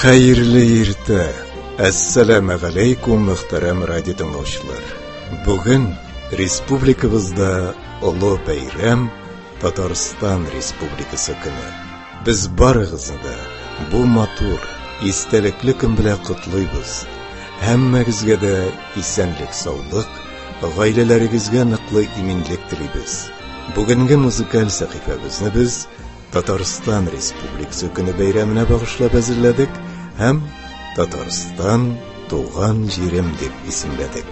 Хәерле иртә. Ассаламу алейкум, мөхтәрәм радио тыңлаучылар. Бүген республикабызда олы бәйрәм, Татарстан Республикасы көне. Без барыгызны да бу матур, истәлекле көн белән котлыйбыз. Һәммәгезгә дә исәнлек, саулык, гаиләләрегезгә ныклы иминлек телибез. Бүгенге музыкаль сәхифәбезне без Татарстан Республикасы көне бәйрәменә багышлап әзерләдек һәм Татарстан туган җирем дип исемләдек.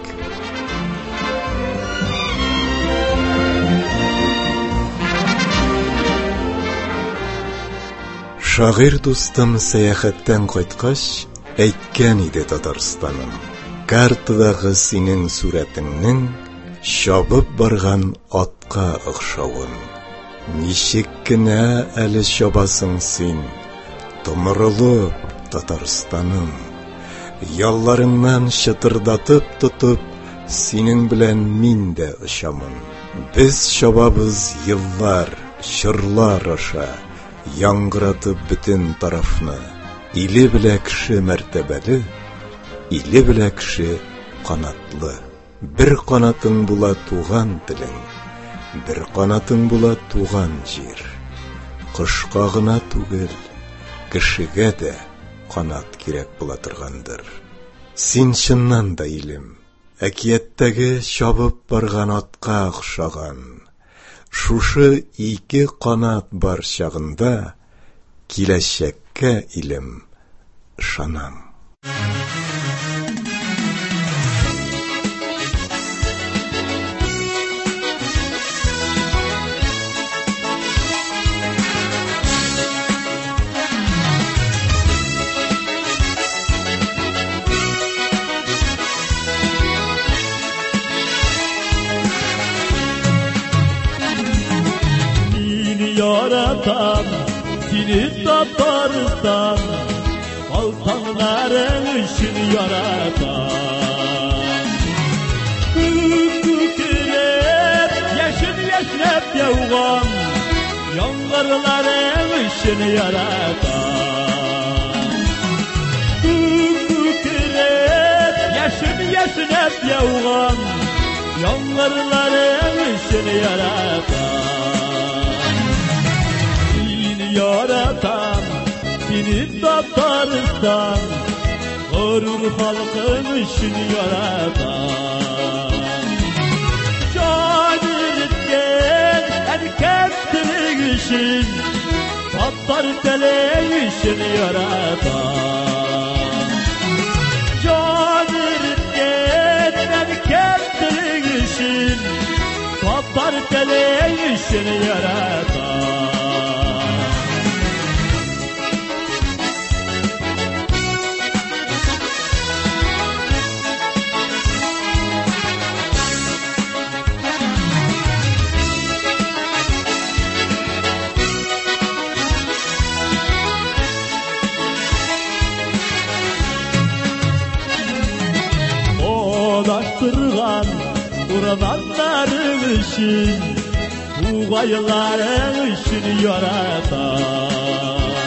Шагыйрь дустым сәяхәттән кайткач әйткән иде Татарстаным. Картадагы синең сурәтеңнең чабып барган атка охшавын. Ничек кенә әле чабасың син, томырылып Татарстаным. Ялларыңнан чытырдатып тотып, синең белән мин дә очамын. Без чабабыз еллар, чырлар аша, яңгыратып бөтен тарафны. Иле белә кеше мәртәбәле, иле белә кеше канатлы. Бер канатың була туган телең, бер канатың була туган җир. Кышка гына түгел, кешегә дә канат кирәк була торгандыр. Син чыннан да илем, әкияттәге чабып барган атка охшаган. Шушы ике канат бар чагында киләчәккә илем ышанам. Yaratan seni Tatarstan, baltanların için yaratan. Kükürep yaşın yaşnep yavgan, yangırların için yaratan. Kükürep yaşın yaşnep yavgan, yangırların için yaratan. Yaratan seni Tatarstan, gurur halkın için yaratan. Şair etken erkeklik için, Tatar teleği için yaratan. Şair etken erkeklik için, Tatar teleği için yaratan. Ulaştırgan kurbanların için, Tugayların için yaratan.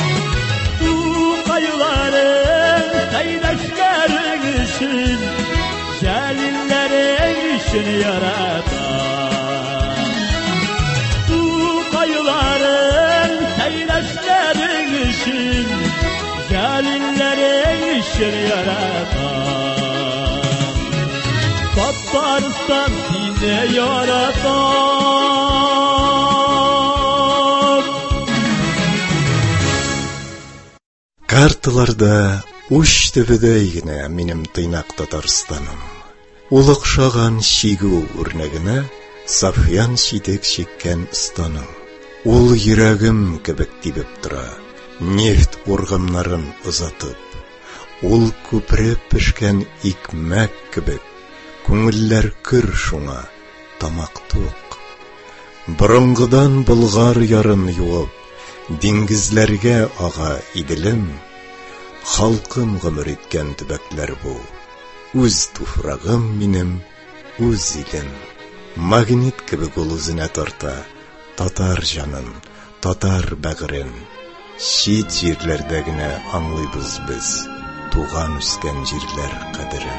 Tugayların kardeşlerin için, Celillerin için yaratan. Tugayların kardeşlerin için, Celillerin için yaratan. Tatarstan seni yaratan. Карталарда уч төбедәй генә минем тыйнак Татарстаным. Ул охшаган чигү үрнәгенә Сафьян читек чиккән станым. Ул йөрәгем кебек тибеп тора, нефт ургымнарын озатып. Ул күпреп пешкән икмәк кебек, күңелләр көр шуңа, тамак тук. Борынгыдан Болгар ярын юып, диңгезләргә ага иделем. Халкым гомер иткән төбәкләр бу. Үз туфрагым минем, үз илем. Магнит кебек ул үзенә тарта, татар җанын, татар бәгырен. Шит жерлердегіне аңлайбыз біз туған үскен жерлер қадірін.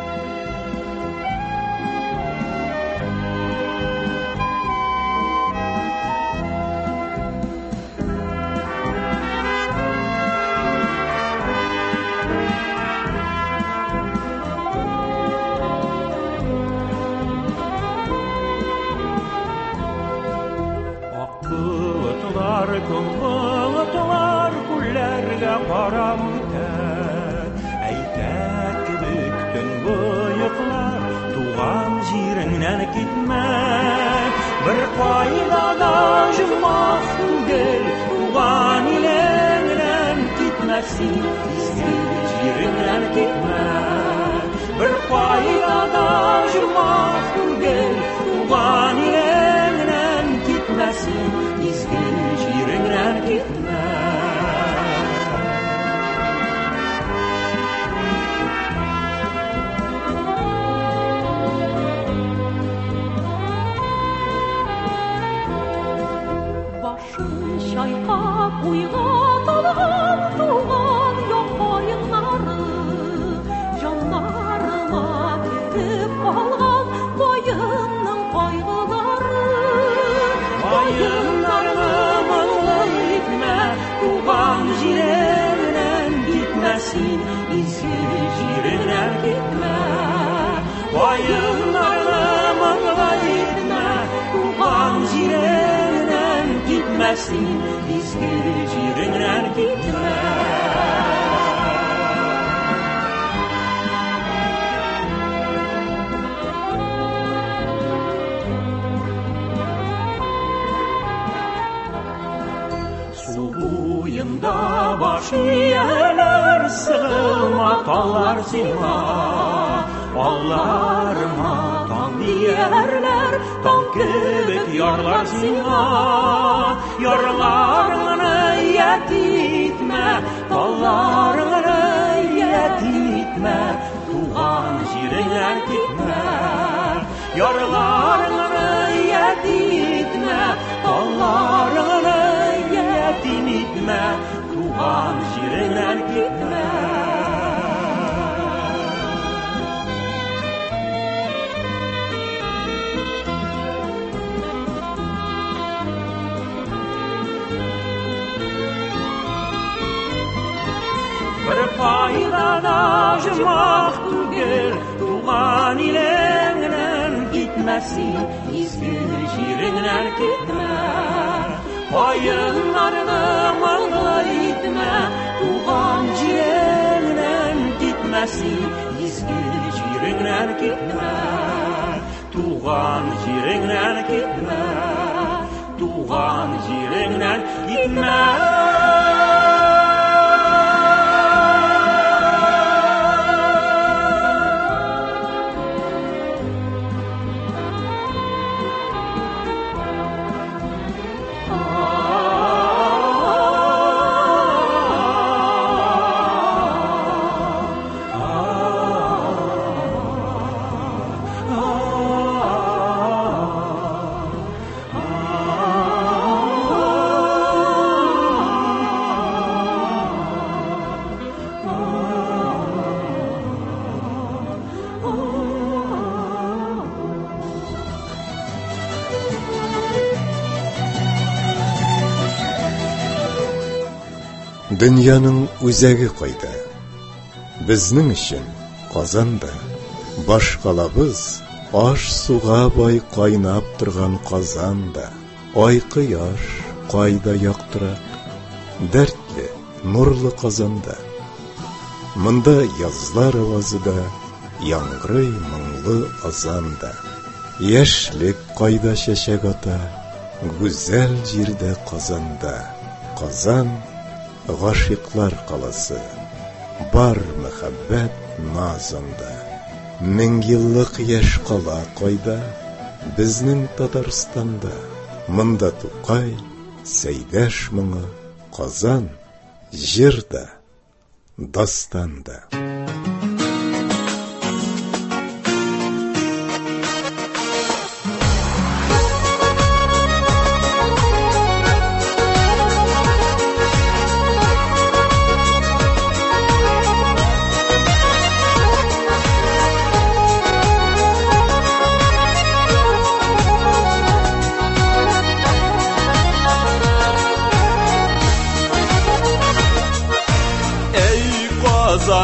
Көңілтылар күлләргә қарап үтәр, әйтәр кебек төн бойықлар, туған жеріңнен китмә. Бір қайда да жұмақ түгел, туған илеңнен китмәсин, изге жеріңнен китмә. Бір қайда да жұмақ түгел, туған илеңнен китмәсин, изге жеріңнен китмә. Башын шайқап ойға талған туған япайынлары, жанарыма кетіп қалған бойының қайғылары. Туған жеріңнен китмәсин, изге жеріңнен китмә. Уайымдарды маңлай етмә, туған жеріңнен китмәсин, изге жеріңнен китмә. Суйында баш иялар сығылма талар сиңа, алларыма таң диярләр, таң кебек ярлар сиңа. Ярларыңны ят итмә, талларыңны ят итмә, туған жеріңнен китмә. Ярларыңны ят итмә, талларыңны etme, tuğan şirinler gitme. Bir paydana jımak tügel, tuğan ilenden gitmesin, izgi şirinler gitme. Oyunlarını mağla etme, tuğan жеріңнен gitmesin, izgi жеріңнен gitme. Tuğan жеріңнен gitme, tuğan жеріңнен gitme. Dünyanın үзәге қайда? Біздің үшін Қазанда. Башқалабыз аш суға бай қайнап тұрған Қазанда. Ай қияш қайда яқтырақ, дәртлі, нұрлы Қазанда. Мұнда язлар авазыда, яңғырый мұңлы азанда. Яшьлек қайда шәшәк ата, гүзәл жерде Қазанда. Қазан ғашиқлар қаласы, бар мәхәббәт назында. 1000 еллык яшь қала қайда, біздің Татарстанда. Мұнда Тукай, Сәйдәш мұңы, Қазан, жерда, дастанда.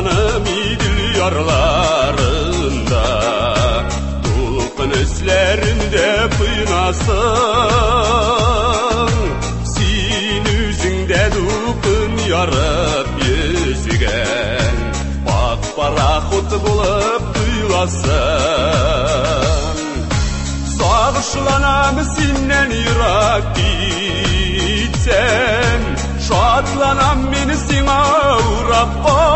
Canım idil yarlarında, dolqın üslerinde kıynasın. Sin üzünde dolqın yarıp yüzügen, bak paraxut bulup duyulasın. Sağışlanam sinden Irak gitsem, şatlanam meni sina uğrap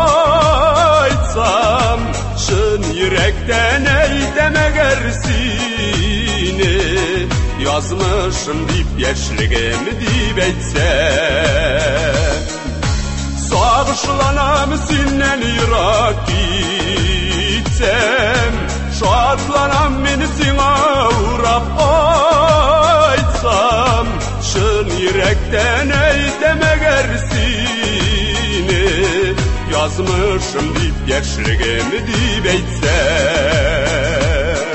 aytsam. Şın yürekten eytem eğer seni, yazmışım deyip yaşligim deyip etsem. Sağışlanam sinden Irak gitsem, şatlanam meni sina uğrap aytsam. Şın yürekten eytem eğer seni, yazmışım deyip yaşligim deyip etsem.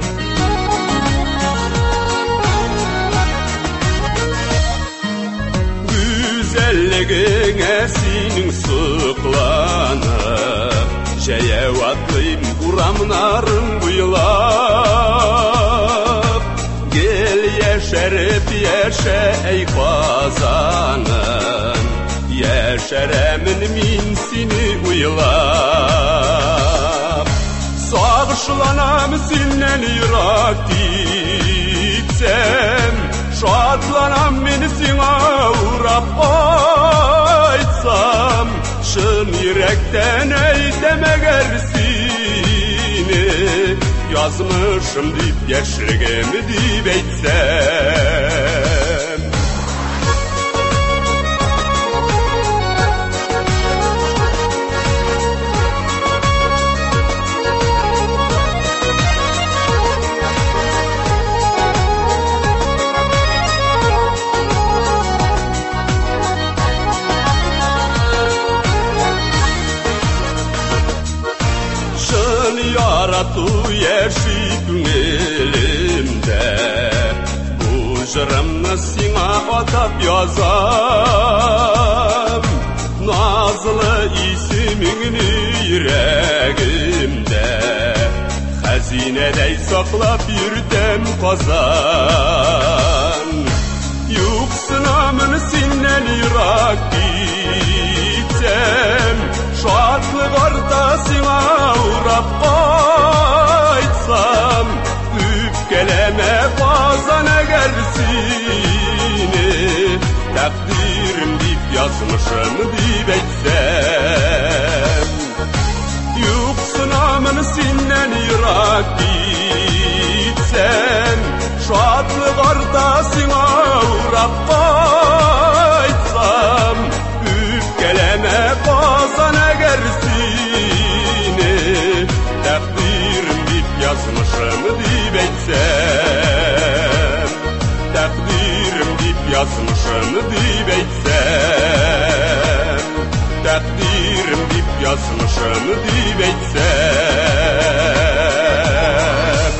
Güzelligine senin sıklanıp, Şeyevatlıyım kuramlarım buyulap. Gel yeşerip yaşa ey kazanım, yeşeremin min seni uylap. Sağışlanam sinden Irak gitsem, şatlanam meni sina uğrap aytsam. Şın yürekten eytem eğer seni, yazmışım deyip yaşligim deyip etsem. Yaratu yaşıydın elimde, bu jırımını sina atap yazam. Nazlı ismini yüreğimde, hazinedey saklap yürüdüm kazan. Yuksınamın sinden Irak gitsem, şatlık ortasına uğrap aytsam. Üpkeleme bazan eğer seni, takdirim deyip yazmışım deyip etsem. Yuksınamın sinden Irak gitsem, şatlık ortasına uğrap aytsam. Üpkeleme bazan eğer seni, takdirim deyip yazmışım deyip etsem. Takdirim deyip yazmışım deyip etsem. Takdirim deyip yazmışım deyip etsem.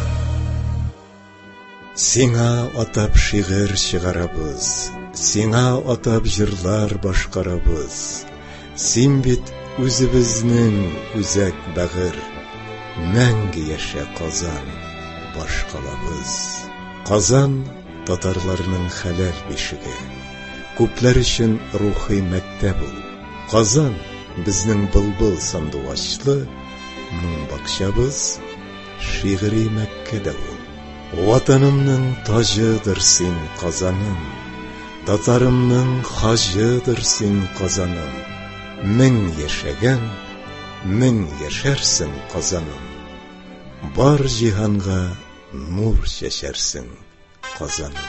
Сиңа атап шигырь чыгарабыз, сиңа атап жырлар башкарабыз. Син бит үзебезнең үзәк бәгыр, мәңге яшә Казан, башкалабыз. Казан татарларның хәләл бишеге, күпләр өчен рухи мәктәп ул. Казан безнең былбыл сандугачлы, моң бакчабыз, шигъри Мәккәдә ул. Ватанымның тажыдыр син Казаным, татарымның хажыдыр син Казаным. Мең яшәгән, мең яшәрсең Казаным. Бар җиһанга нур чәчәрсең Казаным.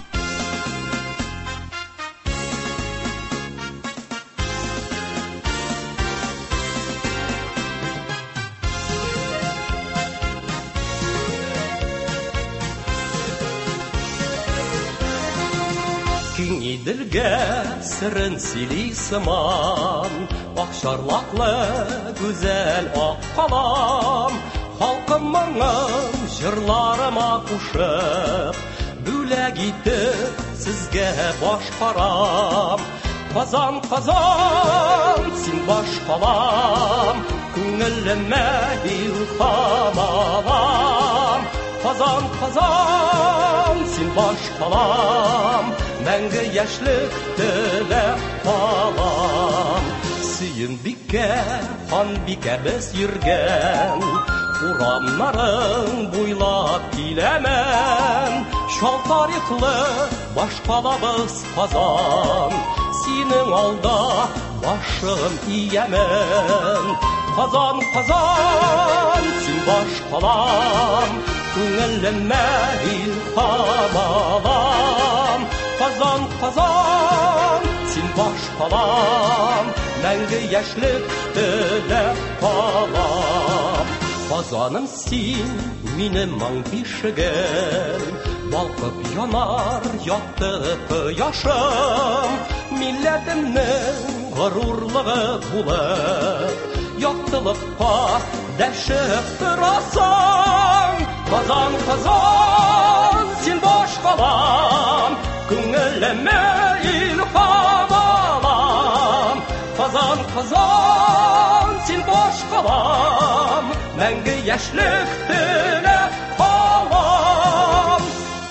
Киң иделгә сырын сөйли сыман, акчарлаклы гүзәл ак калам, халкымның җырларыма кушып, бүләк итеп сезгә башкарам. Казан, Казан, син башкалам, күңелемә илһам алам. Казан, Казан, син башкалам, мәңге яшьлек теләп калам. Сөембикә, ханбикә без йөргән, урамнарың буйлап киләмен. Шал тарихлы башкалабыз Казан, синең алда башым иямын. Казан, Казан, син башкалам, күңелемә илһам алам. Казан, Казан, син башкалам, мәңге яшьлек теләп калам. Казаным син, минем моң бишегем, балкып янар якты кояшым. Милләтемнең горурлыгы булып, яктылыкка дәшеп торасың. Казан, Казан, син башкалам, күңелемә илһам алам. Казан, Казан, син башкалам, мәңге яшьлек теләп калам.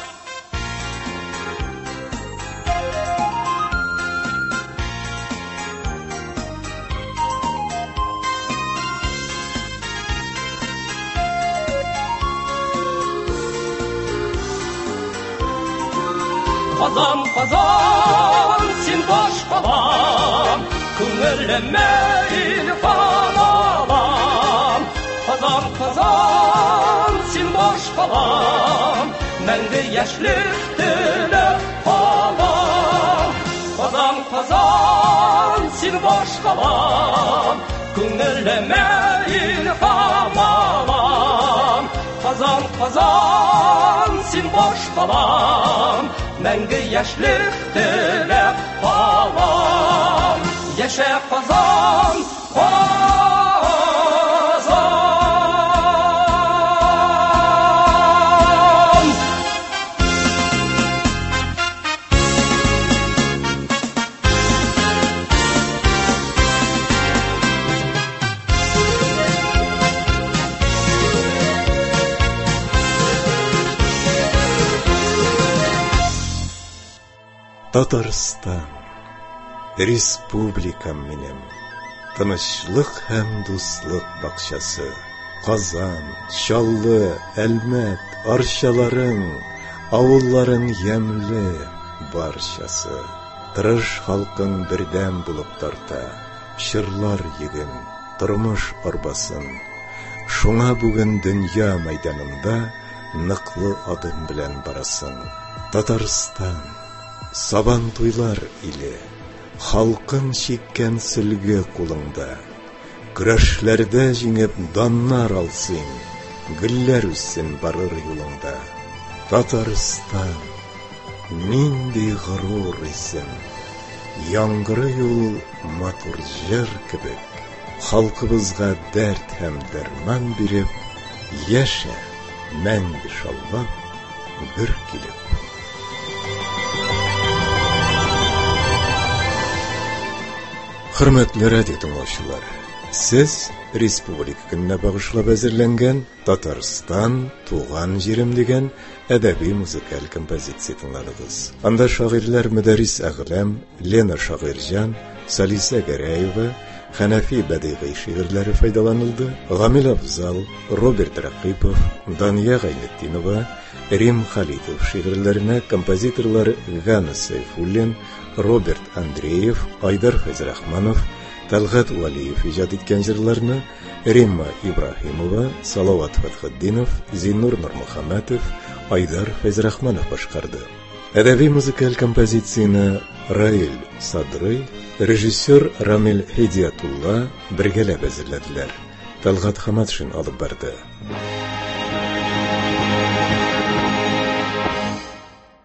Казан, Казан, син башкалам, күңелемә илһам алам. Казан, Казан, син башкалам, мәңге яшьлек теләп калам. Казан, Казан, син башкалам, күңелемә илһам алам. Казан, Казан, син башкалам, мәңге яшьлек теләп калам. Яшә Казан, Казан! Татарстан, республикам минем, тынычлык һәм дуслык бакчасы. Казан, Чаллы, Әлмәт, арчаларың, авылларың ямле барчасы. Тырыш халкың бердәм булып тарта, чырлар йөген, тормыш арбасын. Шуңа бүген дөнья мәйданында ныклы адым белән барасың. Татарстан, сабан туйлар иле, халкың чиккән сөлге кулыңда. Көрәшләрдә җиңеп даннар алсың, гөлләр үссен барыр юлыңда. Татарстан, нинди горур исем, яңгыры юл матур җыр кебек, халкыбызга дәрт һәм дәрман биреп, яшә, мәңге шаулап, гөр килеп. Хөрмәтле радио тыңлаучылар, сез республика көненә багышлап әзерләнгән Татарстан туган җирем дигән әдәби музыкаль композиция тыңладыгыз. Анда шагыйрьләр Мөдәррис Әгъләм, Лена Шагыйрҗан, Салиса Гәрәева, Хәнәфи бәдигый шигырьләре файдаланылды. Гамил Афзал, Роберт Рәкыйпов, Дания Гайнетдинова, Рим Халитов шигырьләренә композиторлар Гана Сайфуллин, Роберт Андреев, Айдар Фәйзрахманов, Талгат Валиев иҗат иткән җырларны Римма Ибраһимова, Салават Фәтхетдинов, Зиннур Нурмөхәммәтов, Айдар Фәйзрахманов башкарды. Әдәби музыкаль композицияне Раил Садрый, режиссер Рамил Хидиятулла бергәләп әзерләделәр. Талгат Хаматшин алып барды.